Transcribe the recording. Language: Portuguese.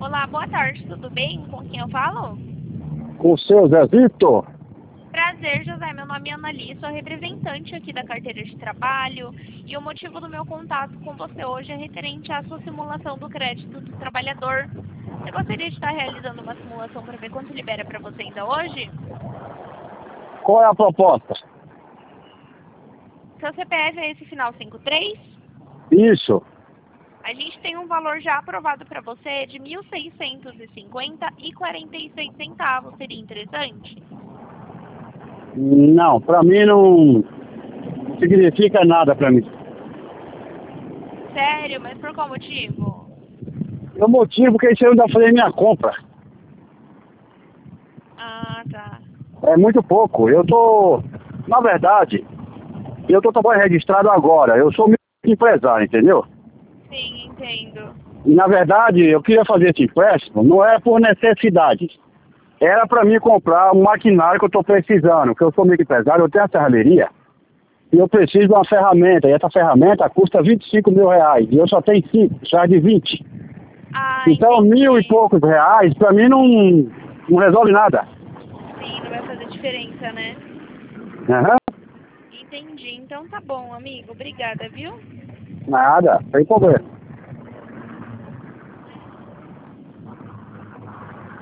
Olá, boa tarde, tudo bem? Com quem eu falo? Com o seu Zezito? Prazer, José. Meu nome é Annali, sou representante aqui da carteira de trabalho e o motivo do meu contato com você hoje é referente à sua simulação do crédito do trabalhador. Você gostaria de estar realizando uma simulação para ver quanto libera para você ainda hoje? Qual é a proposta? Seu CPF é esse final 53? Isso. A gente tem um valor já aprovado para você de R$ 1.650,46. Seria interessante? Não, pra mim não significa nada pra mim. Sério? Mas por qual motivo? O motivo que isso eu ainda falei minha compra. Ah, tá. É muito pouco. Na verdade, eu tô trabalhando registrado agora. Eu sou empresário, entendeu? Sim, entendo. E na verdade, eu queria fazer esse empréstimo, não é por necessidade. Era pra mim comprar um maquinário que eu tô precisando, porque eu sou microempresário, eu tenho a serralheria. E eu preciso de uma ferramenta, e essa ferramenta custa R$ 25.000, e eu só tenho 5, já de 20. Ah, Então, entendi. 1.000 e poucos reais, pra mim não resolve nada. Sim, não vai fazer diferença, né? Aham, Entendi. Então tá bom, amigo. Obrigada, viu? nada, sem problema.